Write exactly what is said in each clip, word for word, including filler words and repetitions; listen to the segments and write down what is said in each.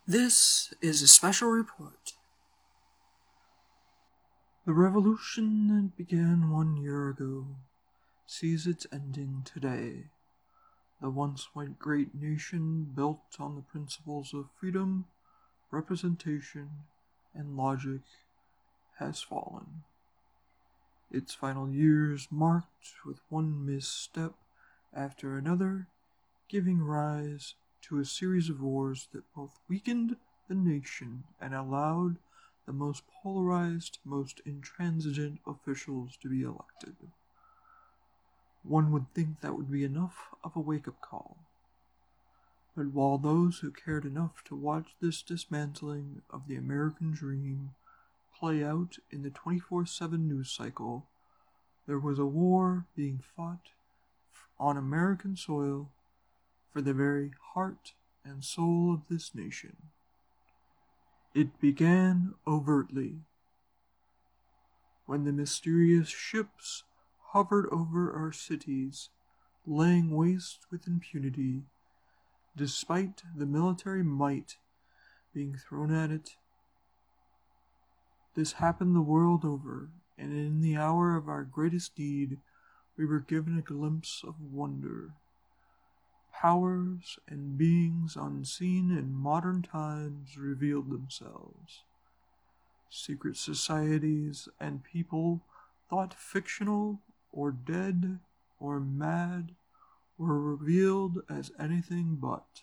This is a special report. The revolution that began one year ago sees its ending today. The once white great nation built on the principles of freedom, representation, and logic has fallen. Its final years marked with one misstep after another, giving rise to a series of wars that both weakened the nation and allowed the most polarized, most intransigent officials to be elected. One would think that would be enough of a wake-up call. But while those who cared enough to watch this dismantling of the American dream play out in the twenty-four seven news cycle, there was a war being fought on American soil for the very heart and soul of this nation. It began overtly, when the mysterious ships hovered over our cities, laying waste with impunity, despite the military might being thrown at it. This happened the world over, and in the hour of our greatest need, we were given a glimpse of wonder. Powers and beings unseen in modern times revealed themselves. Secret societies and people thought fictional or dead or mad were revealed as anything but.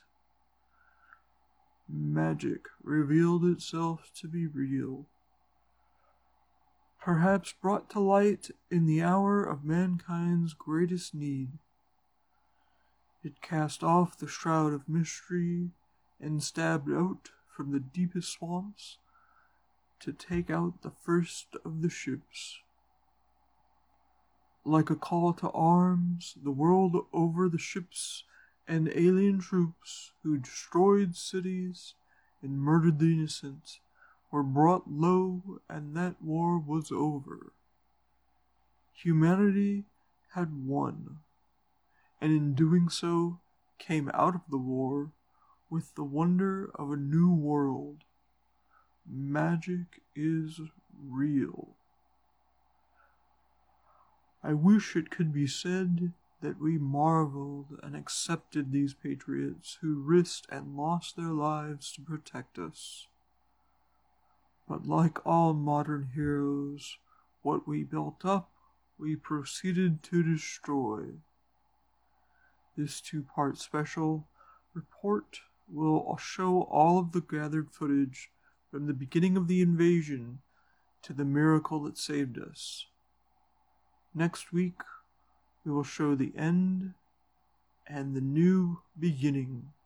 Magic revealed itself to be real, perhaps brought to light in the hour of mankind's greatest need. It cast off the shroud of mystery and stabbed out from the deepest swamps to take out the first of the ships. Like a call to arms, the world over, the ships and alien troops who destroyed cities and murdered the innocent were brought low, and that war was over. Humanity had won, and in doing so came out of the war with the wonder of a new world. Magic is real. I wish it could be said that we marveled and accepted these patriots who risked and lost their lives to protect us. But like all modern heroes, what we built up, we proceeded to destroy. This two-part special report will show all of the gathered footage from the beginning of the invasion to the miracle that saved us. Next week, we will show the end and the new beginning.